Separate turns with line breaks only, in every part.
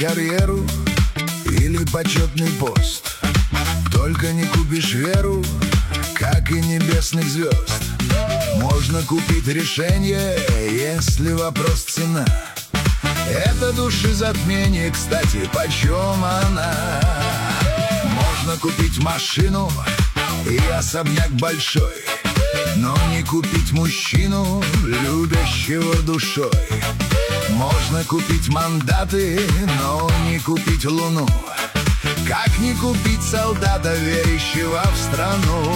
карьеру или почетный пост. Только не купишь веру, как и небесных звезд. Можно купить решение, если вопрос цена. Это душезатмение, кстати, почем она? Можно купить машину и особняк большой, но не купить мужчину, любящего душой. Можно купить мандаты, но не купить луну. Как не купить солдата, верящего в страну?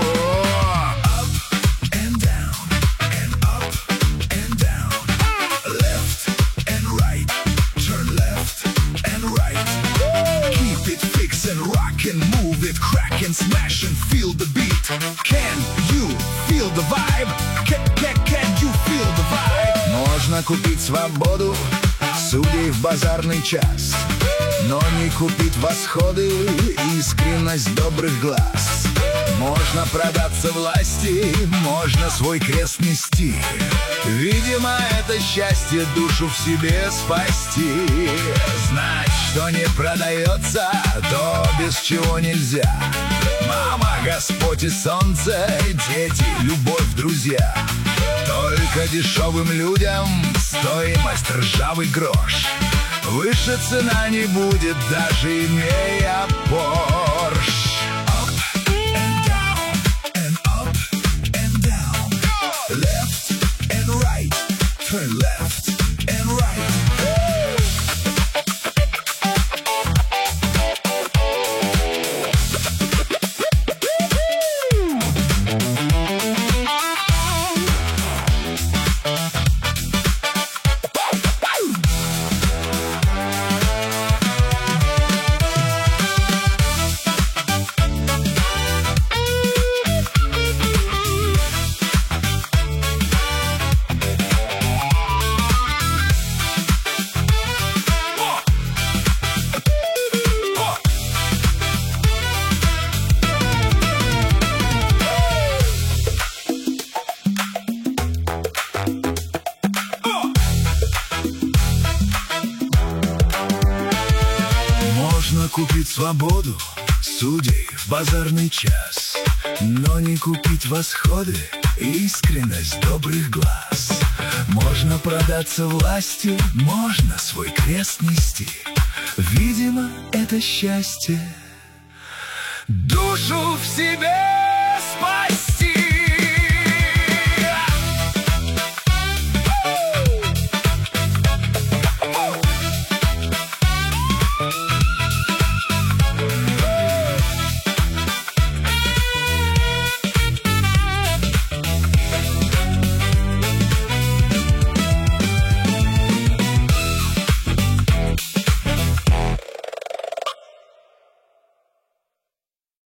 And move it, crack and smash and feel the beat. Can you feel the vibe? Can you feel the vibe? Можно купить свободу, судей в базарный час, но не купить восходы, искренность добрых глаз. Можно продаться власти, можно свой крест нести. Видимо, это счастье душу в себе спасти. Знать, что не продается, то без чего нельзя. Мама, Господь и солнце, дети, любовь, друзья. Только дешевым людям стоимость ржавый грош. Выше цена не будет, даже имея Порш. Turn left and right. Можно купить свободу, судей в базарный час, но не купить восходы, искренность добрых глаз. Можно продаться властью, можно свой крест нести. Видимо, это счастье душу в себе спасти.